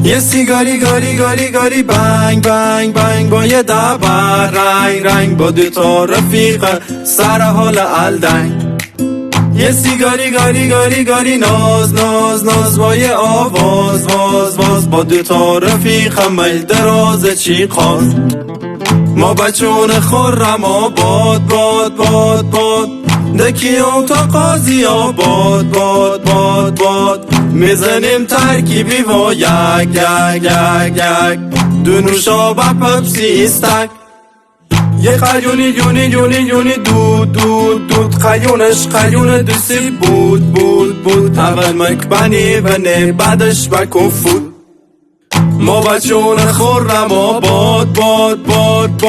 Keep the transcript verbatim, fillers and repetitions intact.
یه سیگاری گاری گاری گاری بنگ بنگ بنگ با یه دبر رنگ رنگ با دو تا رفیق سر حال الدنگ. یه سیگاری گاری گاری گاری ناز ناز ناز با یه آواز واز واز با دو تا رفیق میل دراز چی خواست. ما بچون خورم آباد باد باد باد دکیو تا قاضی آباد باد باد باد میزنیم ترکیبی و یک یک یک یک دو نوشابه پپسی استک. یه قیونی یونی یونی یونی دود دود دود قیونش قیون دوسی بود بود بود اول مکبنی و نه بعدش بکن فود. ما بچون خورم آباد باد باد باد